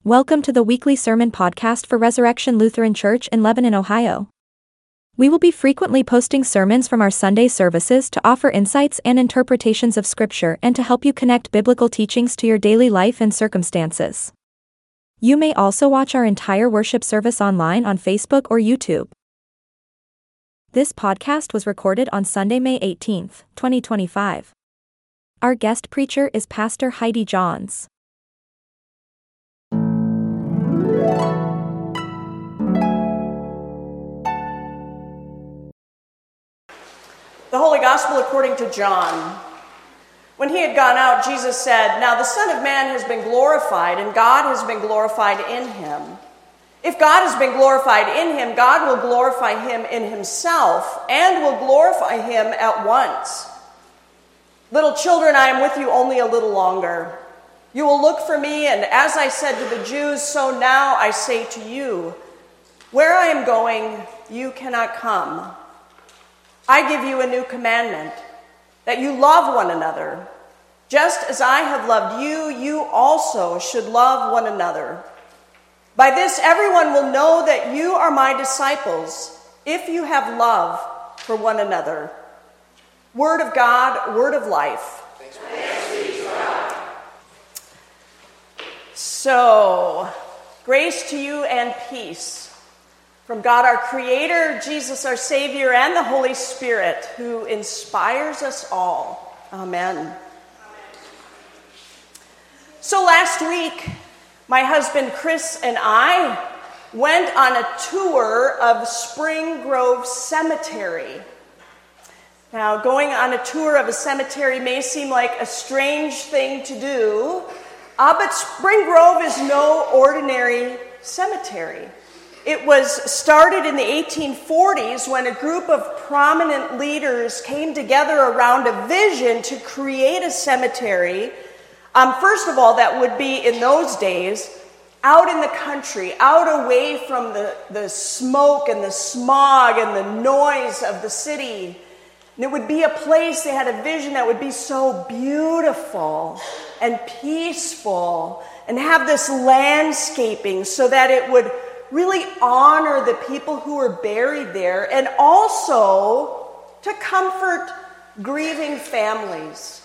Welcome to the weekly sermon podcast for Resurrection Lutheran Church in Lebanon, Ohio. We will be frequently posting sermons from our Sunday services to offer insights and interpretations of Scripture and to help you connect biblical teachings to your daily life and circumstances. You may also watch our entire worship service online on Facebook or YouTube. This podcast was recorded on Sunday, May 18th, 2025. Our guest preacher is Pastor Heidi Johns. The Holy Gospel according to John. When he had gone out, Jesus said, "Now the Son of Man has been glorified, and God has been glorified in him. If God has been glorified in him, God will glorify him in himself, and will glorify him at once. Little children, I am with you only a little longer. You will look for me, and as I said to the Jews, so now I say to you, where I am going, you cannot come. I give you a new commandment, that you love one another. Just as I have loved you, you also should love one another. By this everyone will know that you are my disciples, if you have love for one another." Word of God, word of life. Thanks be to God. So, grace to you and peace from God our Creator, Jesus our Savior, and the Holy Spirit, who inspires us all. Amen. So last week, my husband Chris and I went on a tour of Spring Grove Cemetery. Now, going on a tour of a cemetery may seem like a strange thing to do, but Spring Grove is no ordinary cemetery. It was started in the 1840s when a group of prominent leaders came together around a vision to create a cemetery. First of all, that would be, in those days, out in the country, out away from the smoke and the smog and the noise of the city. And it would be a place, they had a vision that would be so beautiful and peaceful and have this landscaping so that it would really honor the people who were buried there, and also to comfort grieving families.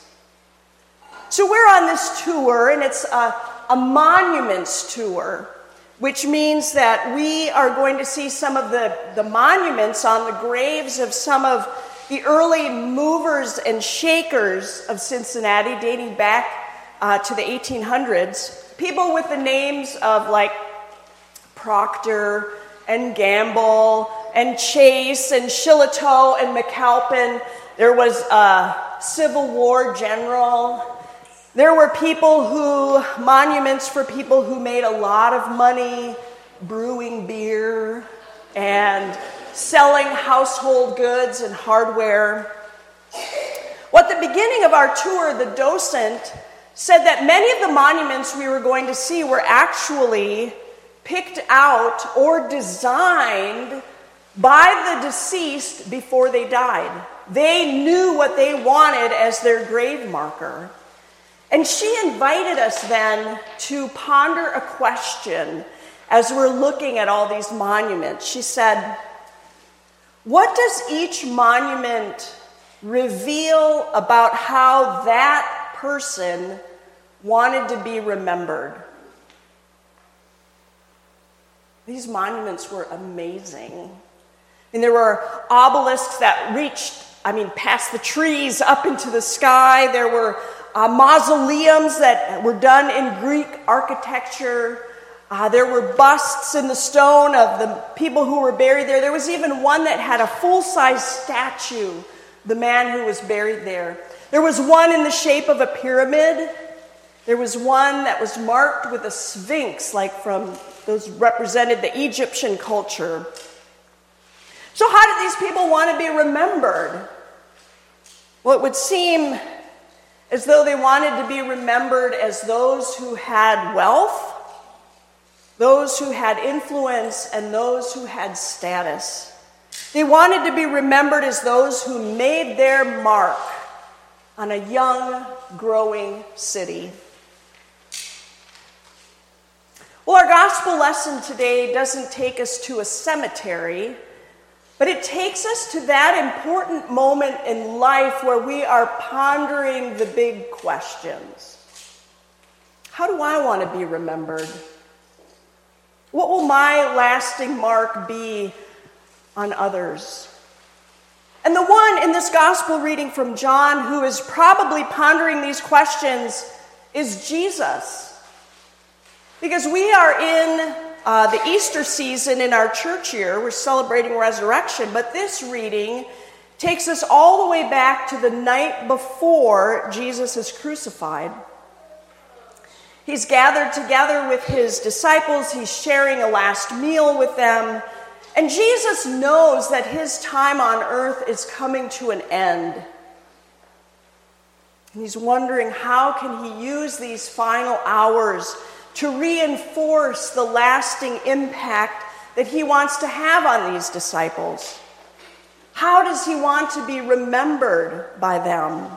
So we're on this tour, and it's a monuments tour, which means that we are going to see some of the monuments on the graves of some of the early movers and shakers of Cincinnati, dating back to the 1800s. People with the names of like Proctor and Gamble and Chase and Shillitoe and McAlpin. There was a Civil War general. There were monuments for people who made a lot of money brewing beer and selling household goods and hardware. Well, at the beginning of our tour, the docent said that many of the monuments we were going to see were actually picked out or designed by the deceased before they died. They knew what they wanted as their grave marker. And she invited us then to ponder a question as we're looking at all these monuments. She said, what does each monument reveal about how that person wanted to be remembered? These monuments were amazing. And there were obelisks that reached, past the trees up into the sky. There were mausoleums that were done in Greek architecture. There were busts in the stone of the people who were buried there. There was even one that had a full-size statue, the man who was buried there. There was one in the shape of a pyramid. There was one that was marked with a sphinx, like from those represented the Egyptian culture. So how did these people want to be remembered? Well, it would seem as though they wanted to be remembered as those who had wealth, those who had influence, and those who had status. They wanted to be remembered as those who made their mark on a young, growing city. Well, our gospel lesson today doesn't take us to a cemetery, but it takes us to that important moment in life where we are pondering the big questions. How do I want to be remembered? What will my lasting mark be on others? And the one in this gospel reading from John who is probably pondering these questions is Jesus. Because we are in the Easter season in our church year. We're celebrating resurrection, but this reading takes us all the way back to the night before Jesus is crucified. He's gathered together with his disciples. He's sharing a last meal with them. And Jesus knows that his time on earth is coming to an end. And he's wondering, how can he use these final hours to reinforce the lasting impact that he wants to have on these disciples? How does he want to be remembered by them?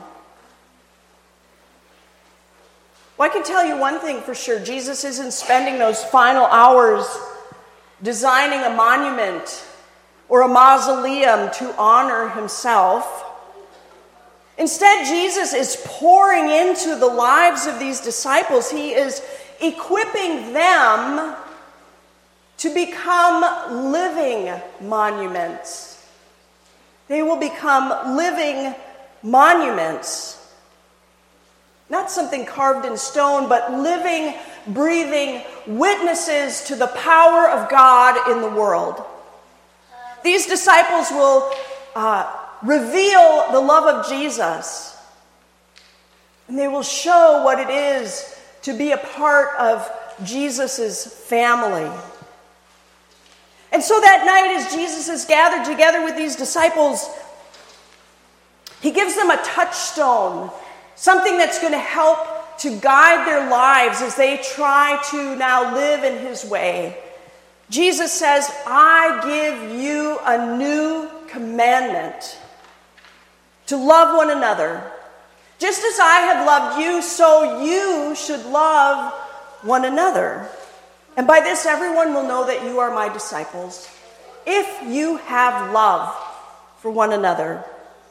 Well, I can tell you one thing for sure. Jesus isn't spending those final hours designing a monument or a mausoleum to honor himself. Instead, Jesus is pouring into the lives of these disciples. He is equipping them to become living monuments. They will become living monuments. Not something carved in stone, but living, breathing witnesses to the power of God in the world. These disciples will reveal the love of Jesus, and they will show what it is to be a part of Jesus' family. And so that night, as Jesus is gathered together with these disciples, he gives them a touchstone, something that's going to help to guide their lives as they try to now live in his way. Jesus says, I give you a new commandment, to love one another. Just as I have loved you, so you should love one another. And by this, everyone will know that you are my disciples, if you have love for one another.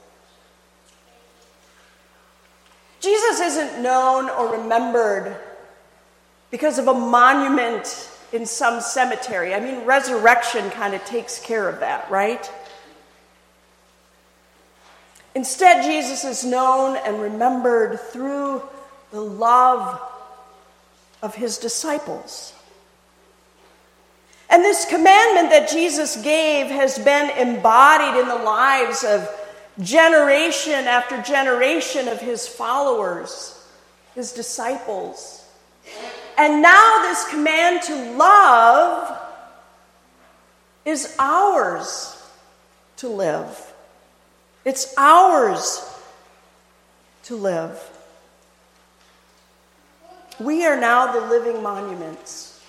Jesus isn't known or remembered because of a monument in some cemetery. I mean, resurrection kind of takes care of that, right? Instead, Jesus is known and remembered through the love of his disciples. And this commandment that Jesus gave has been embodied in the lives of generation after generation of his followers, his disciples. And now this command to love is ours to live. It's ours to live. We are now the living monuments.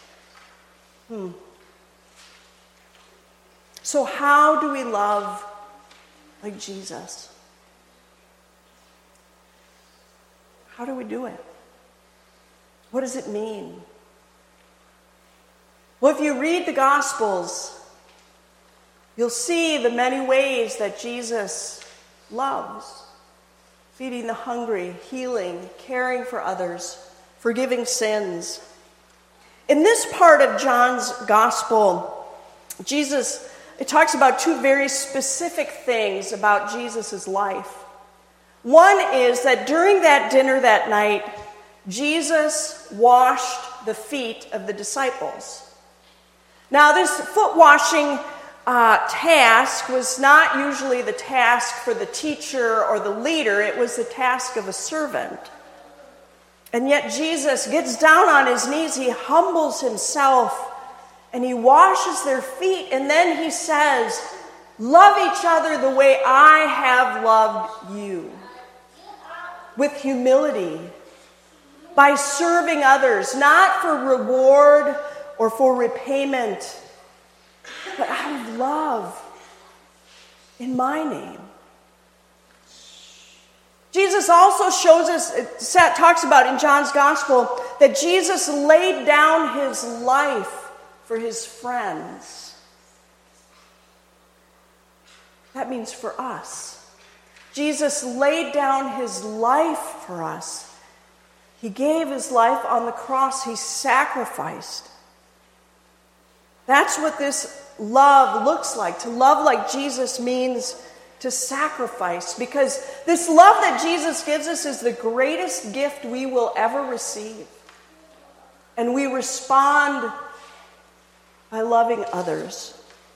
So how do we love like Jesus? How do we do it? What does it mean? Well, if you read the Gospels, you'll see the many ways that Jesus loves. Feeding the hungry, healing, caring for others, forgiving sins. In this part of John's Gospel, it talks about two very specific things about Jesus' life. One is that during that dinner that night, Jesus washed the feet of the disciples. Now, this foot washing task was not usually the task for the teacher or the leader. It was the task of a servant. And yet Jesus gets down on his knees, he humbles himself, and he washes their feet, and then he says, love each other the way I have loved you. With humility, by serving others, not for reward or for repayment, but out of love in my name. Jesus also shows us, talks about in John's Gospel, that Jesus laid down his life for his friends. That means for us. Jesus laid down his life for us. He gave his life on the cross. He sacrificed. That's what this love looks like. To love like Jesus means to sacrifice, because this love that Jesus gives us is the greatest gift we will ever receive. And we respond by loving others.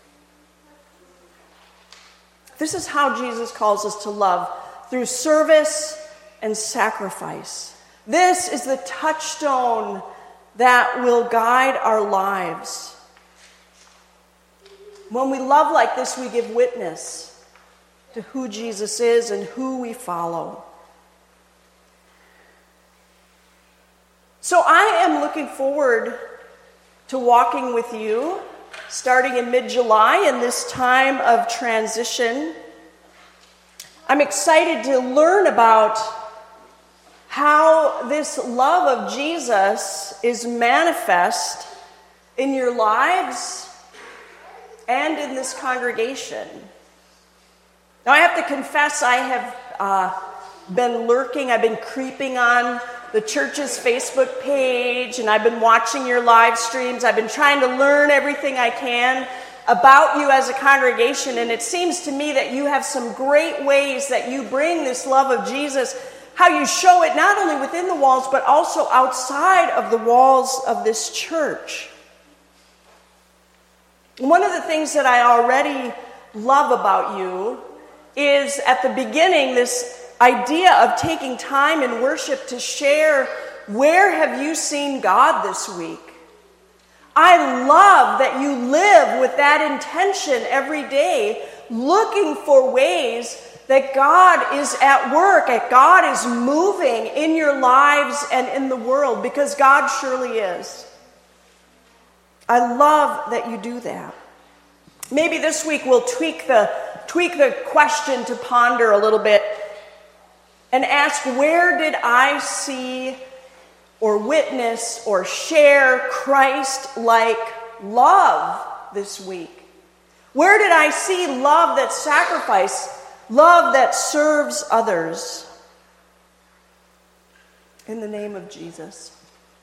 This is how Jesus calls us to love, through service and sacrifice. This is the touchstone that will guide our lives. When we love like this, we give witness to who Jesus is and who we follow. So I am looking forward to walking with you starting in mid-July in this time of transition. I'm excited to learn about how this love of Jesus is manifest in your lives and in this congregation. Now, I have to confess, I have been lurking, I've been creeping on the church's Facebook page, and I've been watching your live streams. I've been trying to learn everything I can about you as a congregation, and it seems to me that you have some great ways that you bring this love of Jesus, how you show it not only within the walls, but also outside of the walls of this church. One of the things that I already love about you is at the beginning this idea of taking time in worship to share, where have you seen God this week? I love that you live with that intention every day, looking for ways that God is at work, that God is moving in your lives and in the world, because God surely is. I love that you do that. Maybe this week we'll tweak the question to ponder a little bit and ask, where did I see or witness or share Christ-like love this week? Where did I see love that sacrifices, love that serves others? In the name of Jesus.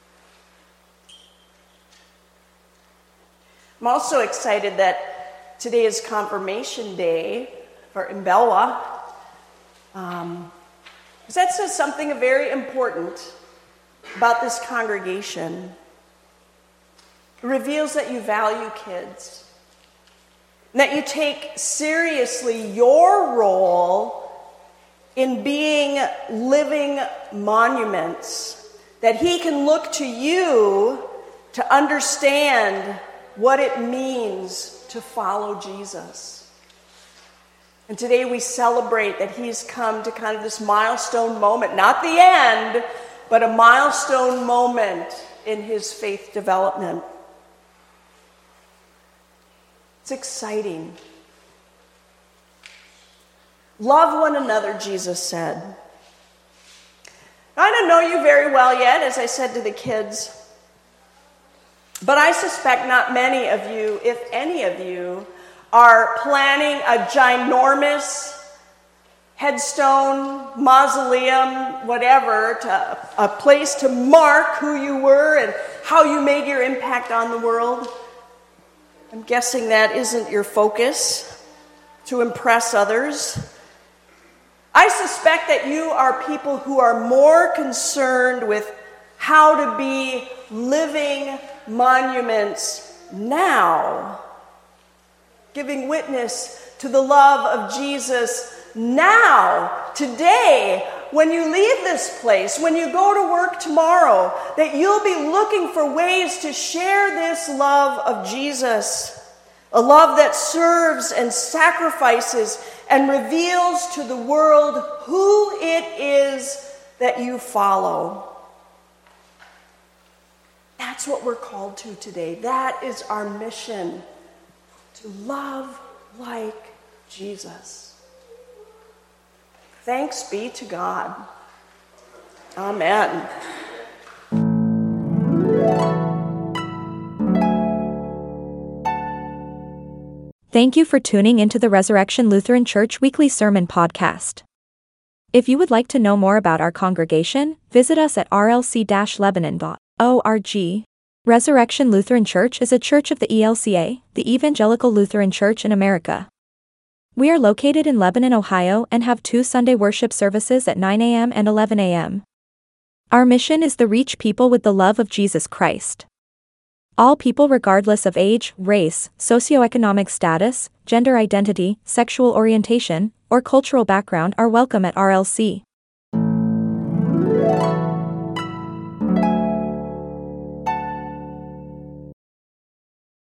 I'm also excited that today is confirmation day for Imbelwa. Because that says something very important about this congregation. It reveals that you value kids, and that you take seriously your role in being living monuments, that he can look to you to understand what it means to follow Jesus. And today we celebrate that he's come to kind of this milestone moment, not the end, but a milestone moment in his faith development. It's exciting. Love one another, Jesus said. I don't know you very well yet, as I said to the kids, but I suspect not many of you, if any of you, are planning a ginormous headstone, mausoleum, whatever, a place to mark who you were and how you made your impact on the world. I'm guessing that isn't your focus, to impress others. I suspect that you are people who are more concerned with how to be living monuments now, giving witness to the love of Jesus now, today, when you leave this place, when you go to work tomorrow, that you'll be looking for ways to share this love of Jesus, a love that serves and sacrifices and reveals to the world who it is that you follow. That's what we're called to today. That is our mission, to love like Jesus. Thanks be to God. Amen. Thank you for tuning into the Resurrection Lutheran Church Weekly Sermon Podcast. If you would like to know more about our congregation, visit us at rlc-lebanon.org. Resurrection Lutheran Church is a church of the ELCA, the Evangelical Lutheran Church in America. We are located in Lebanon, Ohio, and have 2 Sunday worship services at 9 a.m. and 11 a.m. Our mission is to reach people with the love of Jesus Christ. All people regardless of age, race, socioeconomic status, gender identity, sexual orientation, or cultural background are welcome at RLC.